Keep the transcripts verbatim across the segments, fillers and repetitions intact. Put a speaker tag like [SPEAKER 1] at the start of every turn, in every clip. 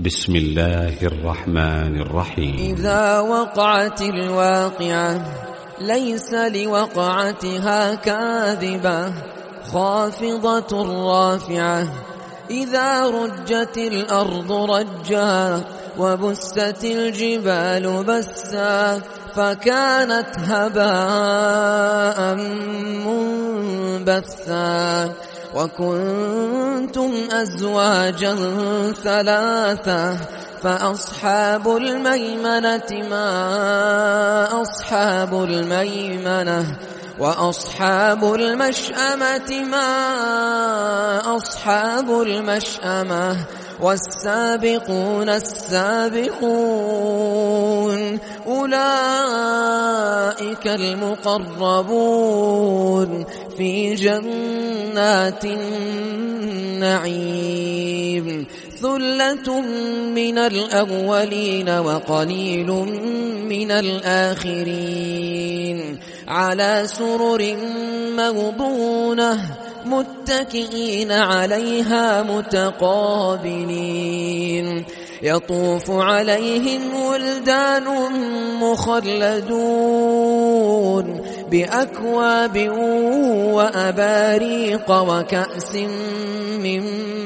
[SPEAKER 1] بسم الله الرحمن الرحيم.
[SPEAKER 2] إذا وقعت الواقعة ليس لوقعتها كاذبة خافضة رافعة. إذا رجت الأرض رجا وبست الجبال بسا فكانت هباء منبثا. وكنتم أزواجا ثلاثة فأصحاب الميمنة ما أصحاب الميمنة وأصحاب المشأمة ما أصحاب المشأمة والسابقون السابقون أولئك المقربون في جنات النعيم. ثلة من الأولين وقليل من الآخرين على سرر موضونة متكئين عليها متقابلين. يطوف عليهم ولدان مخلدون بأكواب وأباريق وكأس من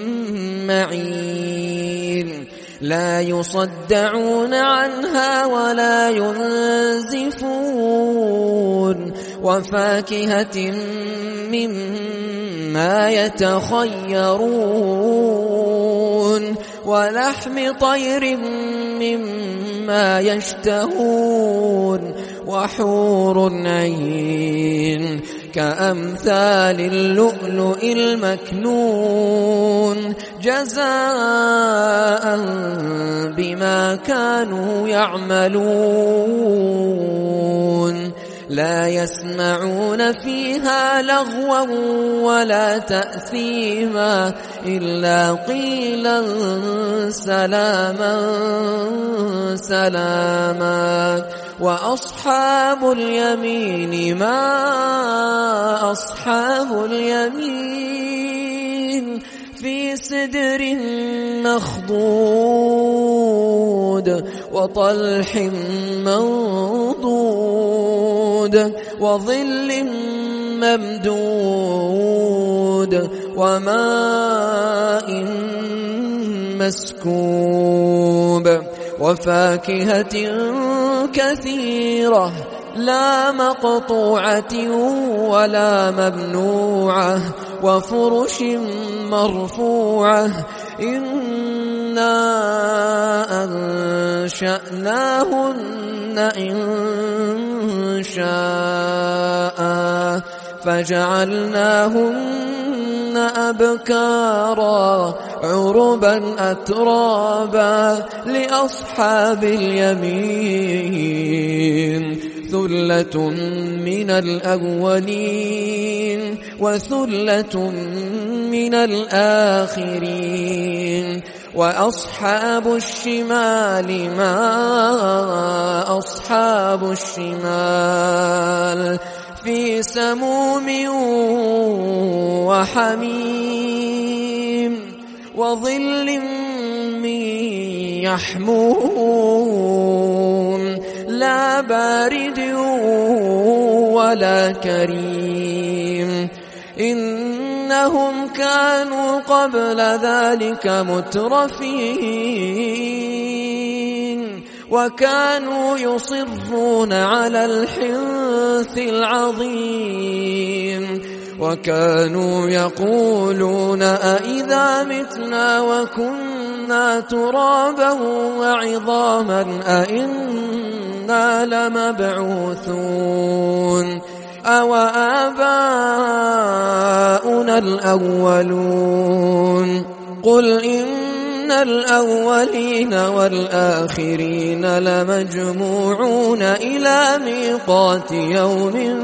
[SPEAKER 2] معين لا يصدعون عنها ولا ينزفون. وفاكهة مما يتخيرون ولحم طير مما يشتهون وحور عين كأمثال اللؤلؤ المكنون جزاء بما كانوا يعملون. لا يسمعون فيها لغوا ولا تأثيما إلا قيلا سلاما سلاما. وأصحاب اليمين ما أصحاب اليمين في سدر مخضود وطلح منضود وظل ممدود وماء مسكوب وفاكهة كثيرة لا مقطوعة ولا ممنوعة وفرش مرفوعة. إنا أنشأناهن إن شاء فجعلناهن أبكارا عربا أترابا لأصحاب اليمين. ثلة من الأولين وثلة من الآخرين. وأصحاب الشمال ما أصحاب الشمال في سموم وحميم وظل من يحموم لا بارد ولا كريم. إنهم كانوا قبل ذلك مترفين وكانوا يصرون على الحنث العظيم وكانوا يقولون أئذا متنا وكنا ترابا وعظاما أئنا لمبعوثون أو آباؤنا الأولون. قل إن الأولين والآخرين لمجموعون إلى ميقات يوم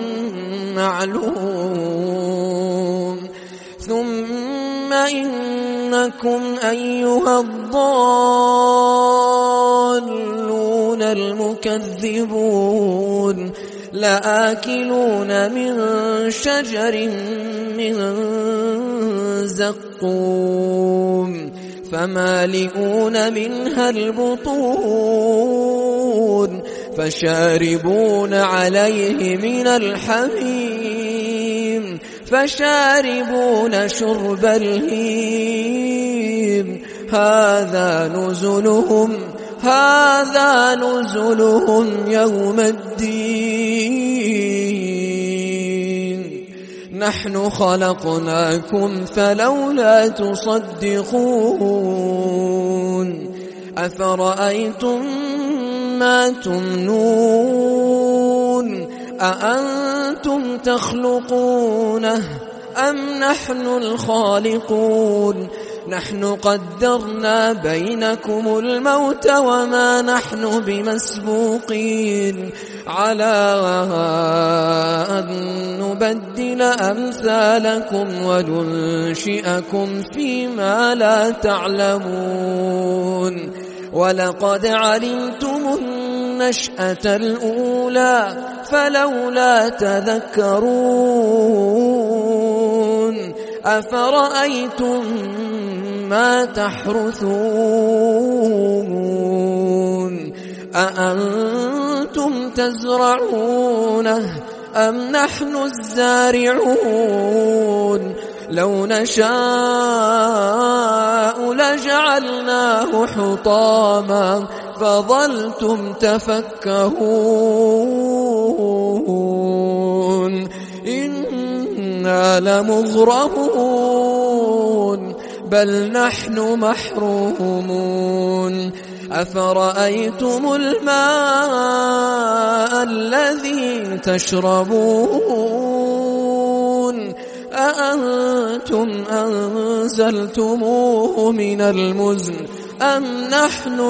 [SPEAKER 2] معلوم. ثم إنكم أيها الضالون المكذبون لآكلون من شجر من زقوم فمالئون منها البطون فشاربون عليه من الحميم فشاربون شرب الهيم هذا نزلهم هذا نزلهم يوم الدين نحن خلقناكم فلولا تصدقون أفرأيتم ما تمنون أأنتم تخلقونه أم نحن الخالقون نحن قدرنا بينكم الموت وما نحن بمسبوقين على أن نبدل أمثالكم وننشئكم فيما لا تعلمون ولقد علمتم النشأة الأولى فلولا تذكرون أفرأيتم ما تحرثون أأنتم تزرعونه أم نحن الزارعون لو نشاء لجعلناه حطاما فظلتم تفكهون إنا لمغرمون بل نحن محرومون أفرأيتم الماء الذي تشربون أأنتم أنزلتموه من المزن أم نحن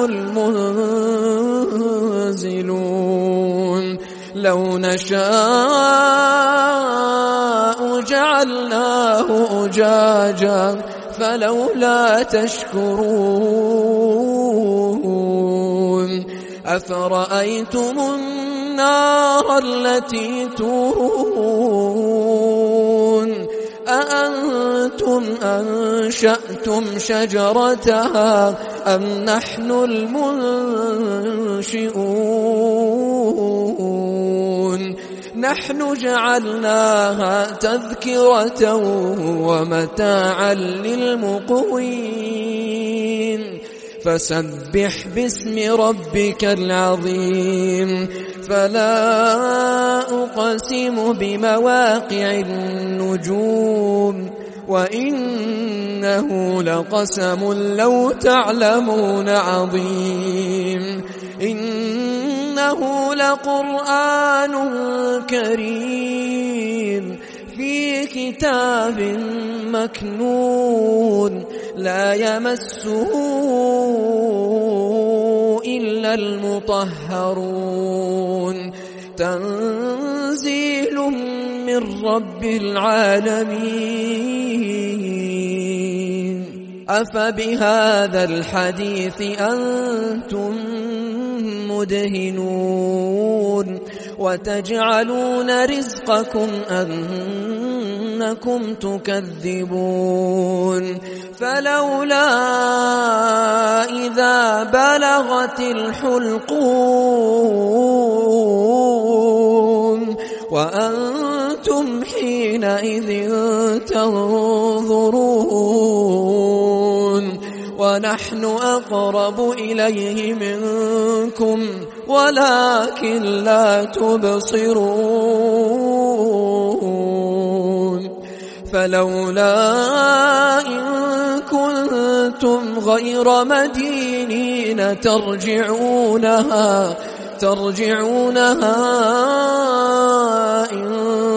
[SPEAKER 2] المنزلون لو نشاء جعلناه أجاجا فلولا تشكرون أفرأيتم النار التي تورون أأنتم أنشأتم شجرتها أم نحن المنشئون نحن جعلناها تذكرة ومتاعا للمقوين فسبح باسم ربك العظيم فلا أقسم بمواقع النجوم وإنه لقسم لو تعلمون عظيم إنه لقرآن كريم في كتاب مكنون لا يمسه إلا المطهرون تنزيل من رب العالمين أفبهذا الحديث أنتم مدهنون وتجعلون رزقكم أنكم تكذبون فلولا إذا بلغت الحلقوم وأنتم حينئذ تنظرون ونحن أقرب إليه منكم ولكن لا تبصرون فلولا إن كنتم غير مدينين ترجعونها ترجعونها إن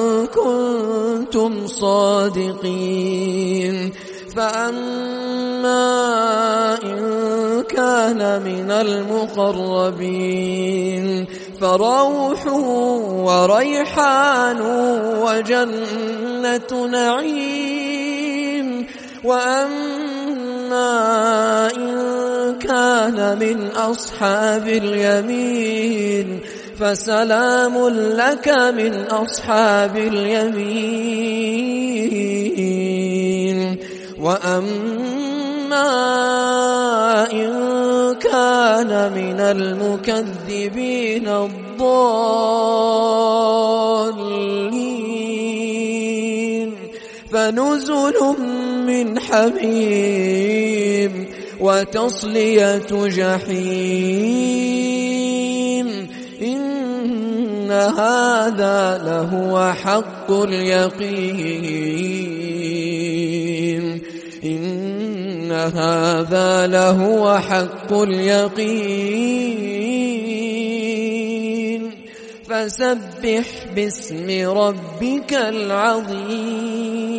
[SPEAKER 2] كنتم صادقين فأما إن كان من المقربين فروح وريحان وجنة نعيم وأما إن كان من أصحاب اليمين فسلام لك من أصحاب اليمين وأما إما إن كان من المكذبين الضالين فنزل من حميم وتصلية جحيم إن هذا لهو حق اليقين إن هذا لهو حق اليقين فسبح باسم ربك العظيم.